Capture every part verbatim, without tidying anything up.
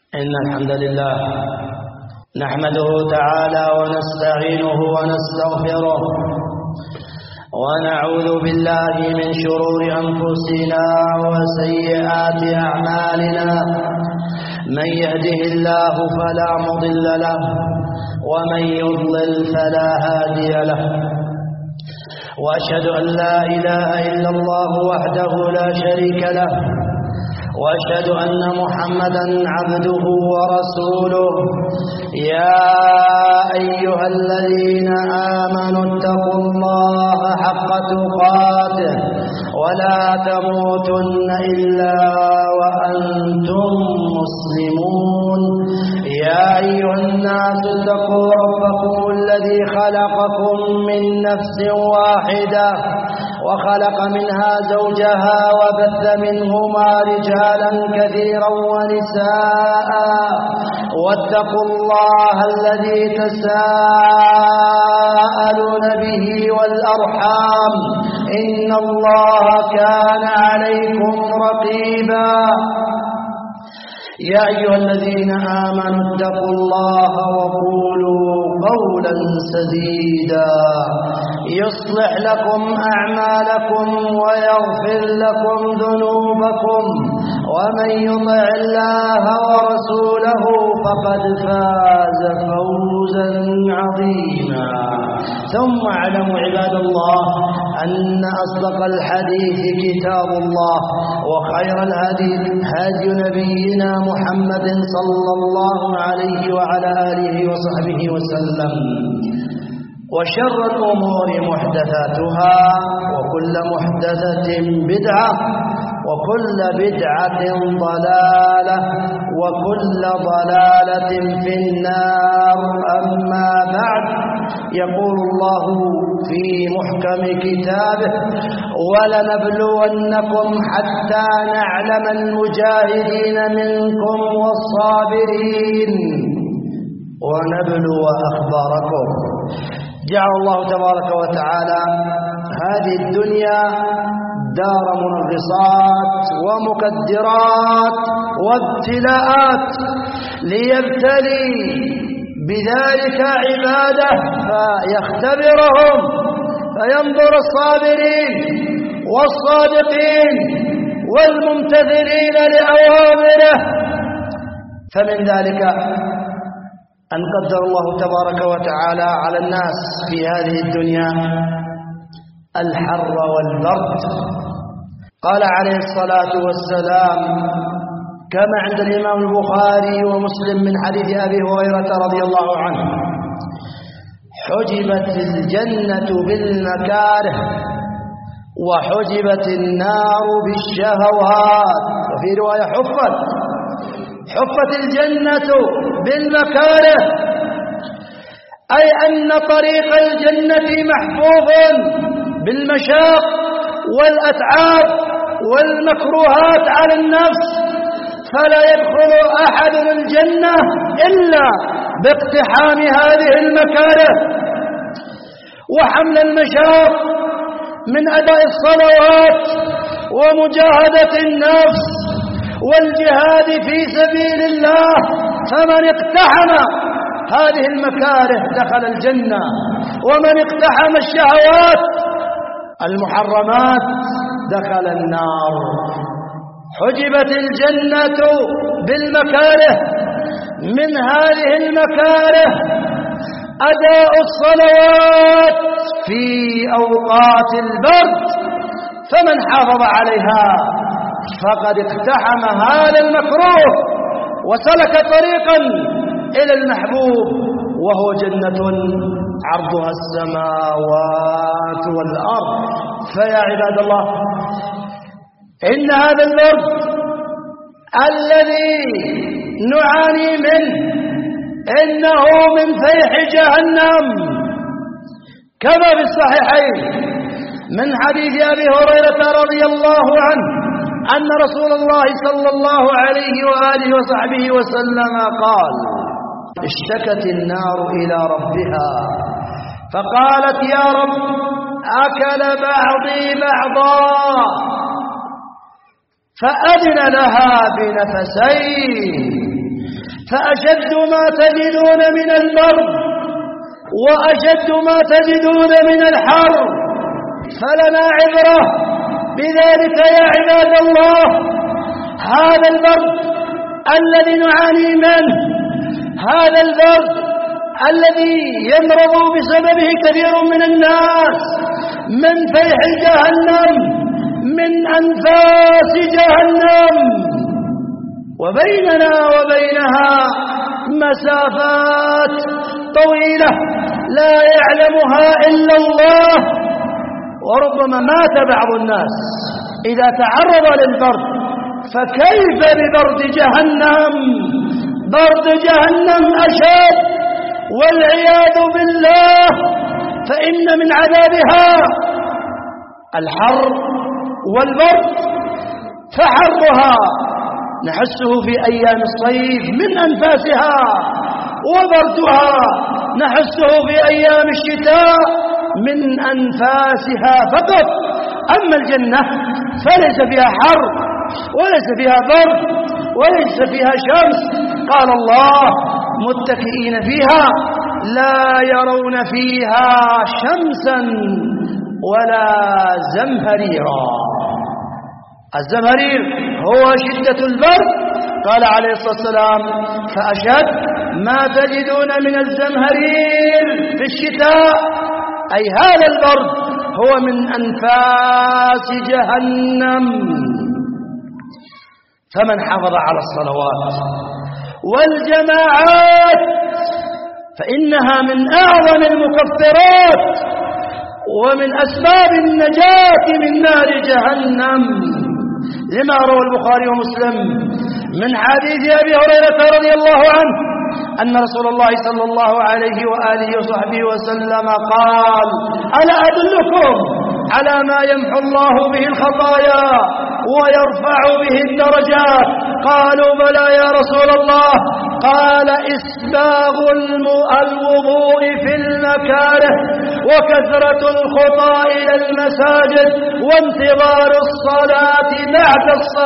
إن الحمد لله نحمده تعالى ونستعينه ونستغفره ونعوذ بالله من شرور أنفسنا وسيئات أعمالنا. من يهده الله فلا مضل له ومن يضلل فلا هادي له، وأشهد أن لا إله إلا الله وحده لا شريك له، وأشهد أن محمدا عبده ورسوله. يا أيها الذين آمنوا اتقوا الله حق تقاته ولا تموتن إلا وأنتم مسلمون. يا أيها الناس اتقوا ربكم الذي خلقكم من نفس واحدة وخلق منها زوجها وبث منهما رجالا كثيرا ونساء، واتقوا الله الذي تساءلون به والأرحام إن الله كان عليكم رقيبا. يا أيها الذين آمنوا اتقوا الله وقولوا قولا سديدا يصلح لكم أعمالكم ويغفر لكم ذنوبكم، ومن يطع الله ورسوله فقد فاز فوزا عظيما. ثم اعلموا عباد الله أن أصدق الحديث كتاب الله، وخير الهدي هدي نبينا محمد صلى الله عليه وعلى آله وصحبه وسلم، وشر الأمور محدثاتها، وكل محدثة بدعة، وكل بدعة ضلالة، وكل ضلالة في النار. أما بعد، يقول الله في محكم كتابه: ولنبلونكم حتى نعلم المجاهدين منكم والصابرين ونبلو أخباركم. جعل الله تبارك وتعالى هذه الدنيا دار منغصات ومكدرات وابتلاءات ليبتلي بذلك عباده فيختبرهم، فينظر الصابرين والصادقين والممتثلين لأوامره. فمن ذلك أن قدر الله تبارك وتعالى على الناس في هذه الدنيا الحر والبرد. قال عليه الصلاة والسلام كما عند الإمام البخاري ومسلم من حديث أبي هريرة رضي الله عنه: حجبت الجنة بالمكاره وحجبت النار بالشهوات. وفي رواية حفت حفت الجنة بالمكاره، أي أن طريق الجنة محفوظ بالمشاق والأتعاب والمكروهات على النفس، فلا يدخل أحد الجنة إلا باقتحام هذه المكاره وحمل المشاق من أداء الصلوات ومجاهدة النفس والجهاد في سبيل الله. فمن اقتحم هذه المكاره دخل الجنة، ومن اقتحم الشهوات المحرمات دخل النار. حجبت الجنة بالمكاره، من هذه المكاره أداء الصلوات في أوقات البرد، فمن حافظ عليها فقد اقتحم هذا المكروه وسلك طريقا إلى المحبوب، وهو جنة عرضها السماوات والأرض. فيا عباد الله، إن هذا البرد الذي نعاني منه إنه من فيح جهنم، كما في الصحيحين من حديث أبي هريرة رضي الله عنه أن رسول الله صلى الله عليه وآله وصحبه وسلم قال: اشتكت النار إلى ربها فقالت: يا رب، أكل بعضي بعضا، فأذن لها بنفسين فأشد ما تجدون من البرد وأشد ما تجدون من الحر، فلنا عبرة بذلك يا عباد الله. هذا البرد الذي نعاني منه، هذا البرد الذي يمرض بسببه كثير من الناس، من فيح جهنم، من أنفاس جهنم، وبيننا وبينها مسافات طويلة لا يعلمها إلا الله. وربما مات بعض الناس إذا تعرض للبرد، فكيف ببرد جهنم؟ برد جهنم أشد والعياذ بالله، فإن من عذابها الحر والبرد. فحرها نحسه في أيام الصيف من أنفاسها، وبردها نحسه في أيام الشتاء من أنفاسها فقط. أما الجنة فليس فيها حر وليس فيها برد وليس فيها شمس. قال الله: متكئين فيها لا يرون فيها شمسا ولا زمهريرا. الزمهرير هو شدة البرد. قال عليه الصلاة والسلام: فأشد ما تجدون من الزمهرير في الشتاء، أي هذا البرد هو من أنفاس جهنم. فمن حافظ على الصلوات والجماعات فإنها من أعظم المكفرات ومن أسباب النجاة من نار جهنم، لما روى البخاري ومسلم من حديث أبي هريرة رضي الله عنه أن رسول الله صلى الله عليه وآله وصحبه وسلم قال: ألا أدلكم على ما يمحو الله به الخطايا ويرفع به الدرجات؟ قالوا: بلى يا رسول الله. قال: إسباغ الوضوء في المكاره، وكثرة الخطى إلى المساجد، وانتظار الصلاة بعد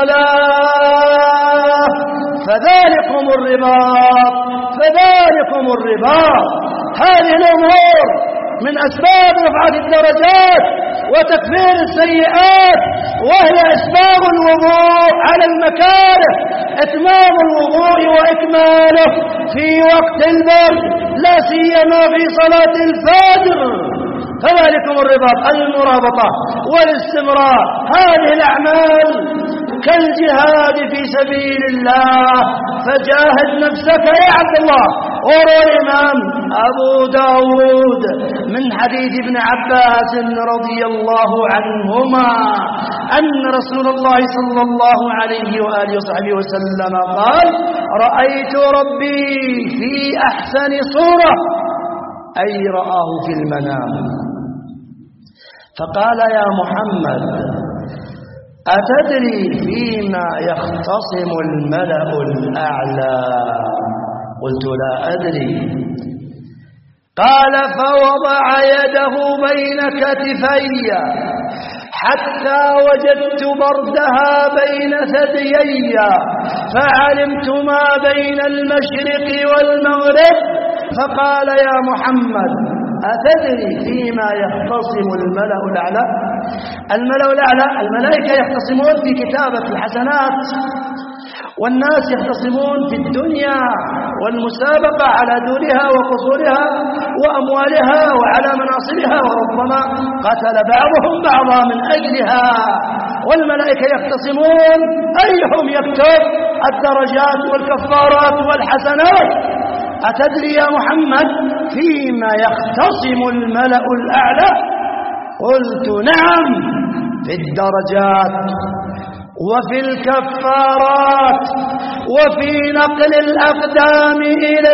الصلاة. فذلكم الرباط فذلكم الرباط. هذه الأمور من أسباب رفعة الدرجات وتكفير السيئات، وهي إسباغ الوضوء على المكاره، إتمام الوضوء وإكماله في وقت البرد، لا سيما في صلاة الفجر. فذلكم الرباط، المرابطة والاستمرار. هذه الأعمال كالجهاد في سبيل الله، فجاهد نفسك يا عبد الله. وروى الإمام أبو داود من حديث ابن عباس رضي الله عنهما أن رسول الله صلى الله عليه وآله وصحبه وسلم قال: رأيت ربي في أحسن صورة، أي رآه في المنام. فقال: يا محمد، أتدري فيما يختصم الملأ الأعلى؟ قلت: لا أدري. قال: فوضع يده بين كتفي حتى وجدت بردها بين ثديي، فعلمت ما بين المشرق والمغرب. فقال: يا محمد، أتدري فيما يختصم الملأ الأعلى؟ الملأ الأعلى الملائكة يختصمون في كتابة الحسنات، والناس يختصمون في الدنيا والمسابقة على دورها وقصورها وأموالها وعلى مناصبها، وربما قتل بعضهم بعضا من أجلها. والملائكة يختصمون أيهم يكتب الدرجات والكفارات والحسنات. أتدري يا محمد فيما يختصم الملأ الأعلى؟ قلت: نعم، في الدرجات وفي الكفارات وفي نقل الأقدام إلى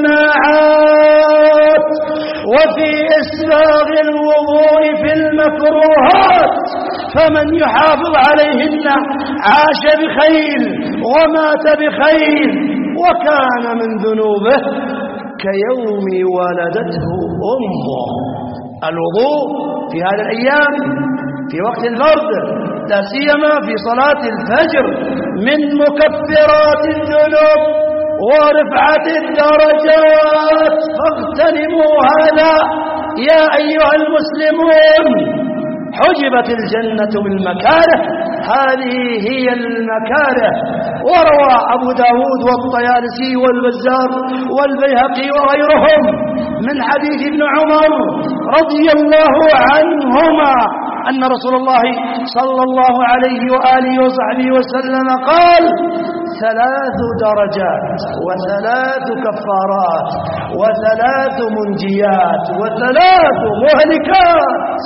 الجماعات وفي إسباغ الوضوء في المكروهات. فمن يحافظ عليهن عاش بخير ومات بخير، وكان من ذنوبه كيوم ولدته أمه. الوضوء في هذه الأيام في وقت البرد، لا سيما في صلاة الفجر، من مكفرات الذنوب ورفعة الدرجات، فاغتنموا هذا يا أيها المسلمون. حجبت الجنة بالمكاره، هذه هي المكاره. وروى أبو داود والطيالسي والبزار والبيهقي وغيرهم من حديث ابن عمر رضي الله عنهما أن رسول الله صلى الله عليه وآله وصحبه وسلم قال: ثلاث درجات وثلاث كفارات وثلاث منجيات وثلاث مهلكات.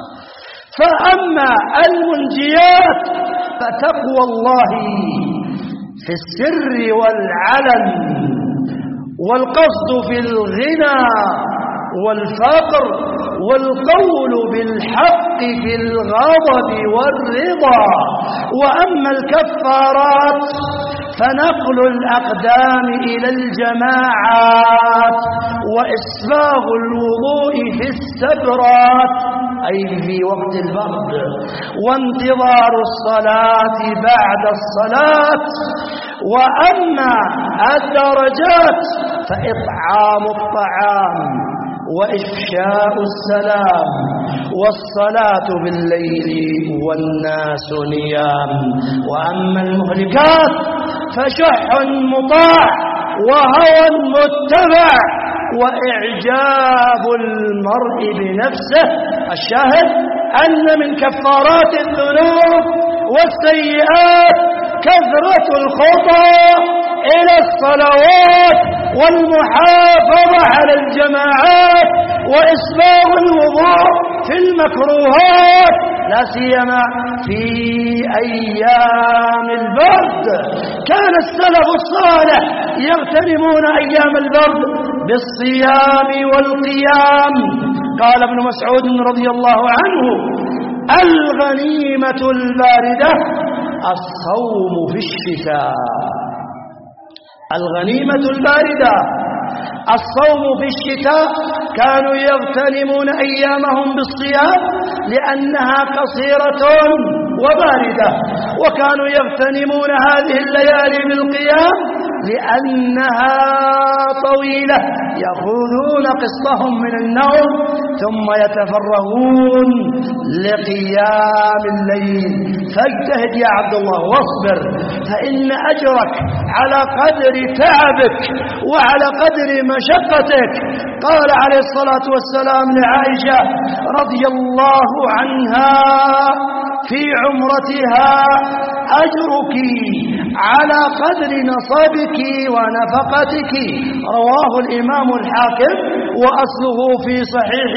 فأما المنجيات فتقوى الله في السر والعلن، والقصد في الغنى والفقر، والقول بالحق في الغضب والرضا. وأما الكفارات فنقل الأقدام إلى الجماعات، وإسباغ الوضوء في السبرات أي في وقت البرد، وانتظار الصلاة بعد الصلاة. وأما الدرجات فإطعام الطعام وإفشاء السلام والصلاة بالليل والناس نيام. وأما المهلكات فشح مطاع وهوى متبع وإعجاب المرء بنفسه. الشاهد أن من كفارات الذنوب والسيئات كثرة الخطى إلى الصلوات والمحافظة على الجماعات وإسباغ الوضوء في المكروهات، لا سيما في أيام البرد. كان السلف الصالح يغتنمون أيام البرد بالصيام والقيام. قال ابن مسعود رضي الله عنه: الغنيمة الباردة الصوم في الشتاء. الغنيمة الباردة الصوم في الشتاء. كانوا يغتنمون أيامهم بالصيام لأنها قصيرة وباردة، وكانوا يغتنمون هذه الليالي بالقيام لأنها طويلة، يأخذون قسطهم من النوم ثم يتفرغون لقيام الليل. فاجتهد يا عبد الله واصبر، فإن أجرك على قدر تعبك وعلى قدر مشقتك. قال عليه الصلاة والسلام لعائشة رضي الله عنها في عمرتها: أجرك على قدر نصبك ونفقتك. رواه الإمام الحاكم وأصله في صحيح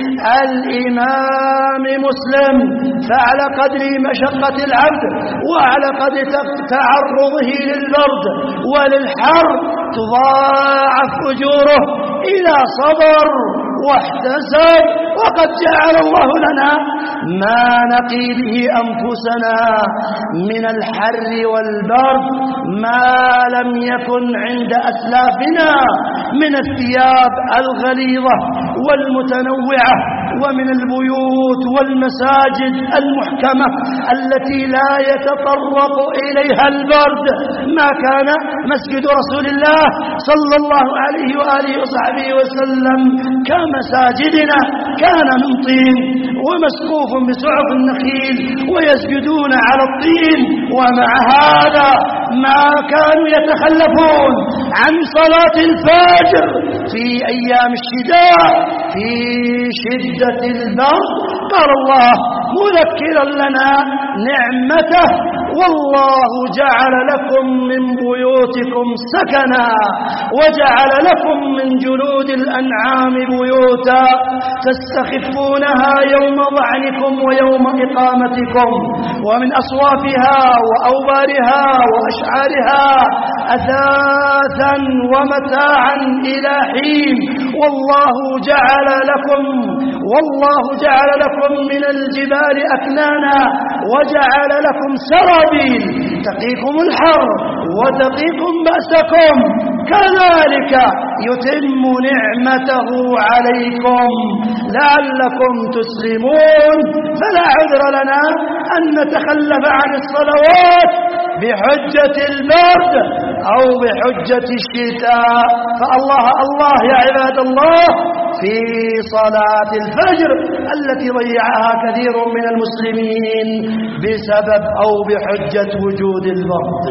الإمام مسلم. فعلى قدر مشقة العبد وعلى قدر تعرضه للبرد وللحر تضاعف أجوره إلى صبر واحتسب. وقد جعل الله لنا ما نقي به أنفسنا من الحر والبرد ما لم يكن عند أسلافنا من الثياب الغليظة والمتنوعة، ومن البيوت والمساجد المحكمة التي لا يتطرق إليها البرد. ما كان مسجد رسول الله صلى الله عليه وآله وصحبه وسلم كمساجدنا، كان من طين ومسقوف بسعف النخيل ويسجدون على الطين. ومع هذا ما كانوا يتخلفون عن صلاة الفجر في أيام الشتاء في شدة البرد. قال الله مذكرا لنا نعمته: والله جعل لكم من بيوتكم سكنا وجعل لكم من جلود الأنعام بيوتا تستخفونها يوم ظعنكم ويوم إقامتكم، ومن أصوافها وأوبارها وأشعارها أثاثا ومتاعا إلى حين. والله جعل لكم والله جعل لكم من الجبال أكنانا وجعل لكم سرابيل تقيكم الحر وتقيكم بأسكم كذلك يتم نعمته عليكم لعلكم تسلمون. فلا عذر لنا أن نتخلف عن الصلوات بحجة البرد أو بحجة الشتاء. فالله الله يا عباد الله في صلاة الفجر التي ضيعها كثير من المسلمين بسبب أو بحجة وجود البرد.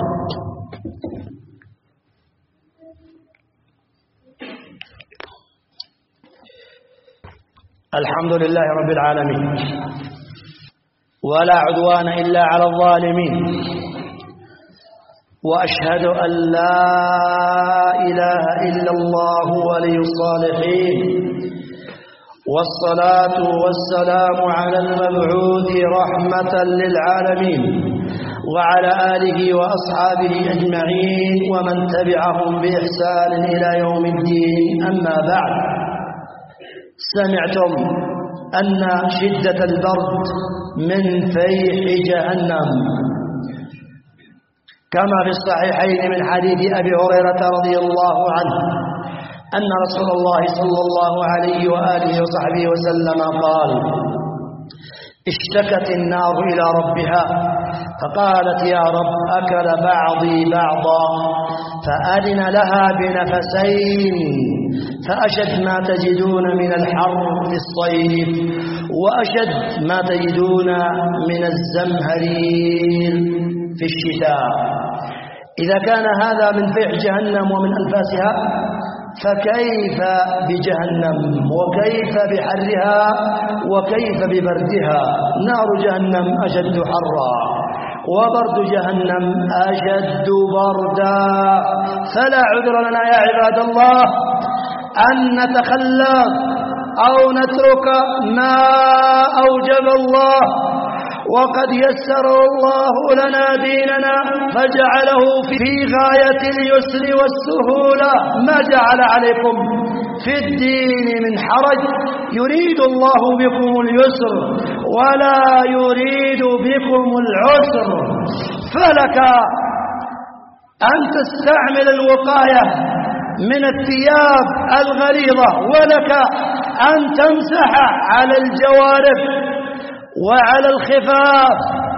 الحمد لله رب العالمين، ولا عدوان إلا على الظالمين، وأشهد أن لا إله إلا الله ولي الصالحين، والصلاة والسلام على المبعوث رحمة للعالمين وعلى آله وأصحابه أجمعين ومن تبعهم بإحسان إلى يوم الدين. أما بعد، سمعتم أن شدة البرد من فيح جهنم، كما في الصحيحين من حديث أبي هريرة رضي الله عنه أن رسول الله صلى الله عليه وآله وصحبه وسلم قال: اشتكت النار إلى ربها فقالت: يا رب، أكل بعضي بعضا، فأذن لها بنفسين، فأشد ما تجدون من الحر في الصيف، وأشد ما تجدون من الزمهرير في الشتاء. إذا كان هذا من فيح جهنم ومن أنفاسها، فكيف بجهنم، وكيف بحرها، وكيف ببردها؟ نار جهنم أشد حرا، وبرد جهنم أشد بردا. فلا عذر لنا يا عباد الله أن نتخلف أو نترك ما أوجب الله، وقد يسر الله لنا ديننا فجعله في غاية اليسر والسهولة. ما جعل عليكم في الدين من حرج، يريد الله بكم اليسر ولا يريد بكم العسر. فلك أن تستعمل الوقاية من الثياب الغليظة، ولك أن تمسح على الجوارح وعلى الخفاف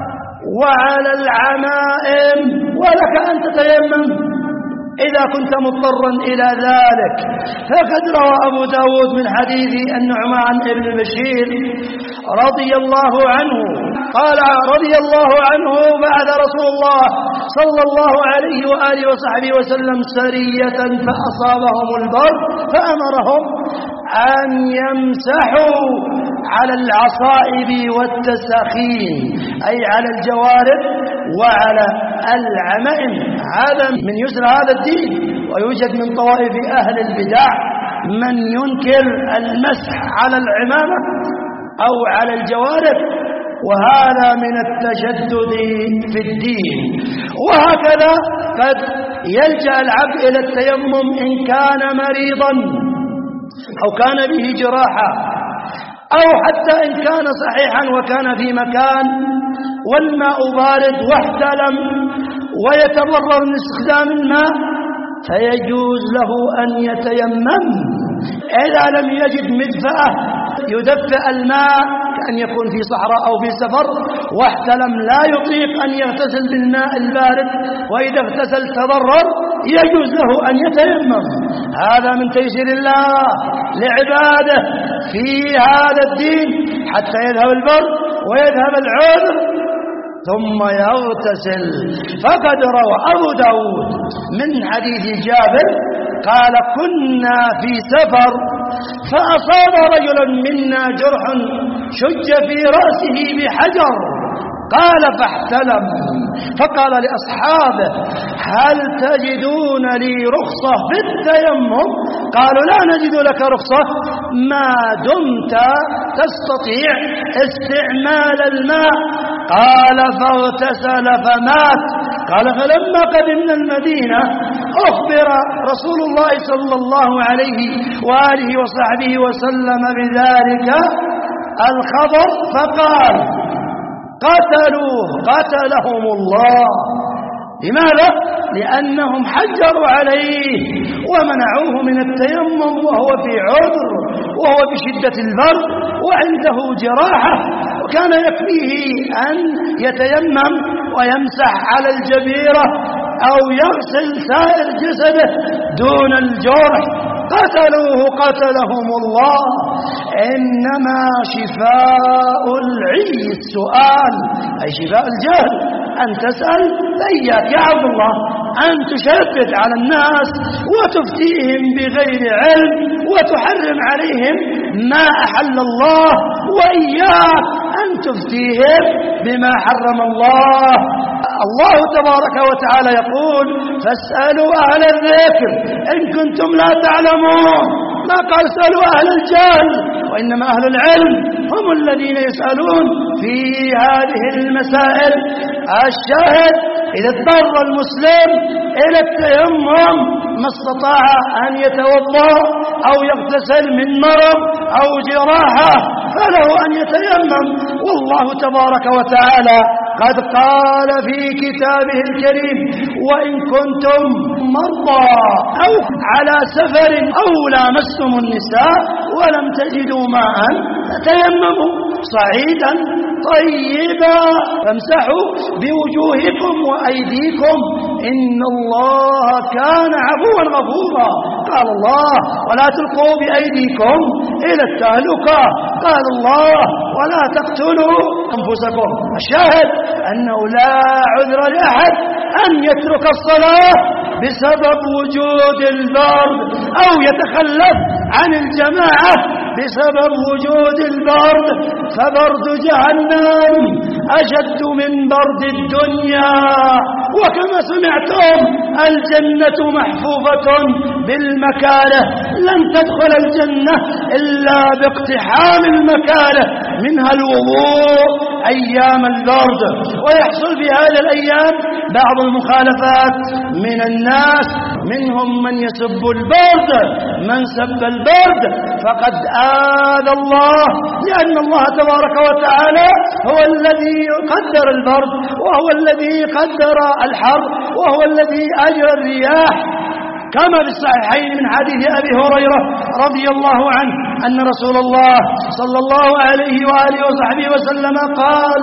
وعلى العمائم، ولك أن تتيمم إذا كنت مضطرا إلى ذلك. فقد روى أبو داود من حديث النعمان بن بشير رضي الله عنه قال: رضي الله عنه بعد رسول الله صلى الله عليه وآله وصحبه وسلم سرية فأصابهم البرد، فأمرهم أن يمسحوا على العصائب والتساخين، أي على الجوارح وعلى العمائم. هذا من يسر هذا الدين. ويوجد من طوائف أهل البدع من ينكر المسح على العمامة أو على الجوارح، وهذا من التشدد في الدين. وهكذا قد يلجأ العبد إلى التيمم إن كان مريضا أو كان به جراحة، أو حتى إن كان صحيحا وكان في مكان والماء بارد واحتلم ويتضرر من استخدام الماء، فيجوز له أن يتيمم. إذا لم يجد مدفأة يدفئ الماء، كأن يكون في صحراء أو في سفر واحتلم لا يطيق أن يغتسل بالماء البارد، وإذا اغتسل تضرر، يجوز له أن يتيمم. هذا من تيسير الله لعباده في هذا الدين حتى يذهب البرد ويذهب العذر ثم يغتسل. فقد روى أبو داود من حديث جابر قال: كنا في سفر فأصاب رجلا منا جرح شج في رأسه بحجر، قال: فاحتلم، فقال لأصحابه: هل تجدون لي رخصة في التيمم؟ قالوا: لا نجد لك رخصة ما دمت تستطيع استعمال الماء. قال: فاغتسل فمات. قال: فلما قدمنا المدينة أخبر رسول الله صلى الله عليه وآله وصحبه وسلم بذلك الخبر، فقال: قتلوه قتلهم الله. لماذا؟ لأنهم حجروا عليه ومنعوه من التيمم وهو في عذر وهو بشدة البرد وعنده جراحة، وكان يكفيه أن يتيمم ويمسح على الجبيرة أو يغسل سائر جسده دون الجرح. قتلوه قتلهم الله. إنما شفاء العي السؤال، أي شفاء الجهل أن تسأل. فإياك يا عبد الله أن تشدد على الناس وتفتيهم بغير علم وتحرم عليهم ما أحل الله، وإياك أن تفتيهم بما حرم الله. الله تبارك وتعالى يقول: فاسألوا أهل الذكر إن كنتم لا تعلمون. ما قال اسألوا أهل الجهل، وإنما أهل العلم هم الذين يسألون في هذه المسائل. الشاهد: إذا اضطر المسلم إلى التيمم ما استطاع أن يتوضأ أو يغتسل من مرض أو جراحة فله أن يتيمم. والله تبارك وتعالى قد قال في كتابه الكريم: وإن كنتم مرضى أو على سفر أو لامستم النساء ولم تجدوا ماء فتيمموا صعيدا طيبا فامسحوا بوجوهكم وأيديكم إن الله كان عفوا غفورا. قال الله: ولا تلقوا بأيديكم إلى التهلكة. قال الله: ولا تقتلوا أنفسكم. الشاهد أنه لا عذر لأحد أن يترك الصلاة بسبب وجود البرد أو يتخلف عن الجماعة بسبب وجود البرد، فبرد جهنم أشد من برد الدنيا. وكما سمعتم الجنة محفوفة بالمكاره، لن تدخل الجنة إلا باقتحام المكاره، منها الوضوء أيام البرد. ويحصل في هذه الأيام بعض المخالفات من الناس، منهم من يسب البرد. من سب البرد فقد آذى الله، لأن الله تبارك وتعالى هو الذي قدر البرد وهو الذي قدر الحر وهو الذي أجرى الرياح. كما في الصحيحين من حديث أبي هريرة رضي الله عنه أن رسول الله صلى الله عليه وآله وصحبه وسلم قال: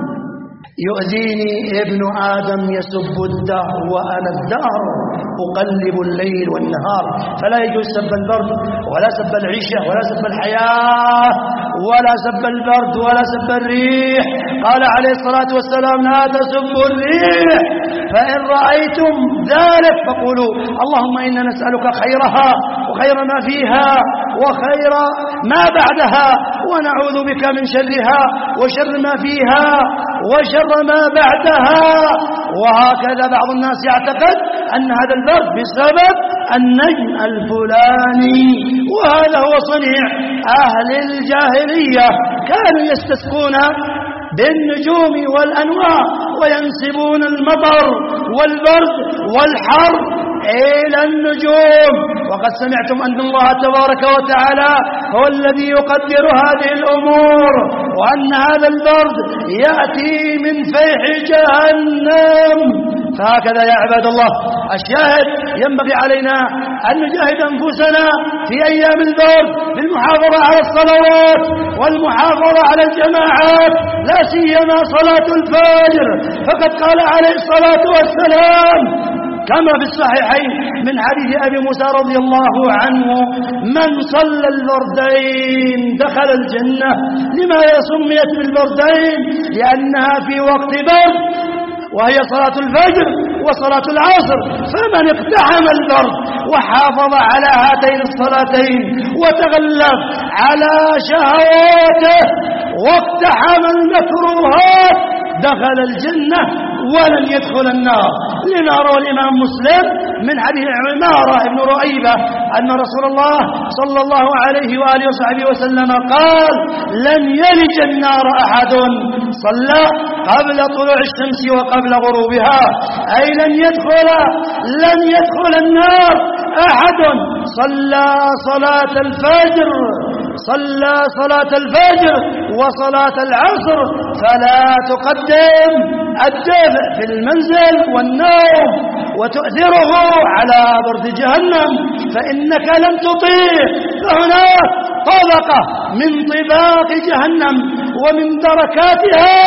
يؤذيني ابن آدم يسب الدهر وأنا الدهر أقلب الليل والنهار. فلا يجوز سب البرد ولا سب العيشة ولا سب الحياة ولا سب البرد ولا سب الريح. قال عليه الصلاة والسلام: لا تسبوا الريح، فإن رأيتم ذلك فقولوا اللهم إنا نسألك خيرها وخير ما فيها وخير ما بعدها، ونعوذ بك من شرها وشر ما فيها وشر ما بعدها. وهكذا بعض الناس يعتقد أن هذا البرد بسبب النجم الفلاني، وهذا هو صنيع أهل الجاهلية. كانوا يستسقون بالنجوم والأنواع وينسبون المطر والبرد والحر إلى النجوم. وقد سمعتم أن الله تبارك وتعالى هو الذي يقدر هذه الأمور، وأن هذا البرد يأتي من فيح جهنم. فهكذا يا عباد الله، الشاهد ينبغي علينا أن نجاهد أنفسنا في أيام البرد بالمحافظة على الصلوات والمحافظة على الجماعات، لا سيما صلاة الفجر. فقد قال عليه الصلاة والسلام كما في الصحيحين من حديث أبي موسى رضي الله عنه: من صلى البردين دخل الجنة. لماذا سميت بالبردين؟ لأنها في وقت برد، وهي صلاة الفجر وصلاة العصر. فمن اقتحم البرد وحافظ على هاتين الصلاتين وتغلب على شهواته واقتحم المكروهات دخل الجنة ولن يدخل النار. لما روى الإمام مسلم من حديث عمارة بن رؤيبة أن رسول الله صلى الله عليه وآله وصحبه وسلم قال: لن يلج النار أحد صلى قبل طلوع الشمس وقبل غروبها، أي لن يدخل لن يدخل النار أحد صلى صلاة الفجر صلى صلاة الفجر وصلاة العصر فلا تقدم الدفء في المنزل والنوم وتؤثره على برد جهنم، فإنك لن تطيق. فهناك طبقة من طباق جهنم ومن دركاتها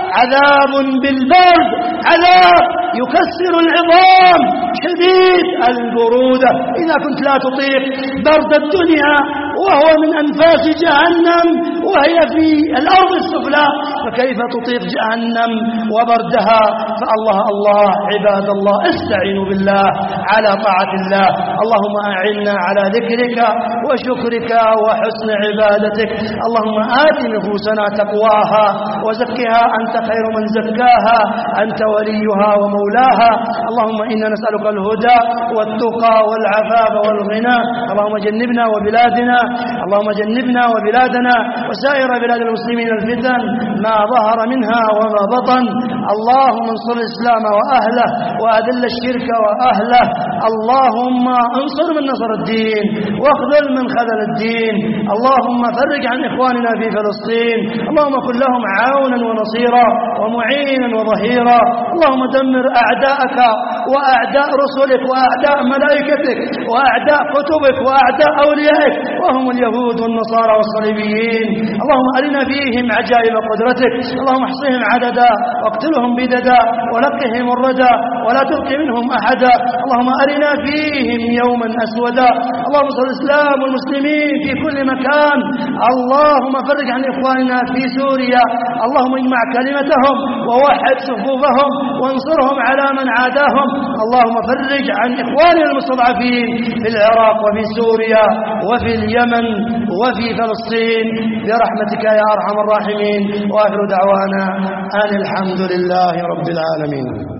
عذاب بالبرد، عذاب يكسر العظام شديد البرودة. إذا كنت لا تطيق برد الدنيا وهو من أنفاس جهنم وهي في الأرض السفلى، فكيف تطيق جهنم وبردها؟ فالله الله عباد الله استعينوا بالله على طاعة الله. اللهم أعنا على ذكرك وشكرك وحسن عبادتك. اللهم آت نفوسنا تقواها وزكها أنت خير من زكاها، أنت وليها ومولاها. اللهم إنا نسألك الهدى والتقى والعفاف والغنى. اللهم جنبنا وبلادنا اللهم جنبنا وبلادنا وسائر بلاد المسلمين الفتن ما ظهر منها وما بطن. اللهم انصر الإسلام وأهله وأذل الشرك وأهله. اللهم انصر من نصر الدين واخذل من خذل الدين. اللهم فرج عن إخواننا في فلسطين، اللهم كن لهم عونا ونصيرا ومعينا وظهيرا. اللهم دمر أعداءك وأعداء رسلك وأعداء ملائكتك وأعداء كتبك وأعداء أوليائك وهم اليهود والنصارى والصليبيين. اللهم أرنا فيهم عجائب قدرتك. اللهم احصهم عددا واقتلهم بددا ولقهم الردى ولا تبق منهم أحدا. اللهم أرنا فيهم يوما أسودا. اللهم صل الإسلام والمسلمين في كل مكان. اللهم فرج عن إخواننا في سوريا. اللهم اجمع كلمتهم ووحد صفوفهم وانصرهم على من عاداهم. اللهم فرج عن إخواننا المستضعفين في العراق وفي سوريا وفي اليمن وفي فلسطين برحمتك يا أرحم الراحمين. وآخر دعوانا أن الحمد لله رب العالمين.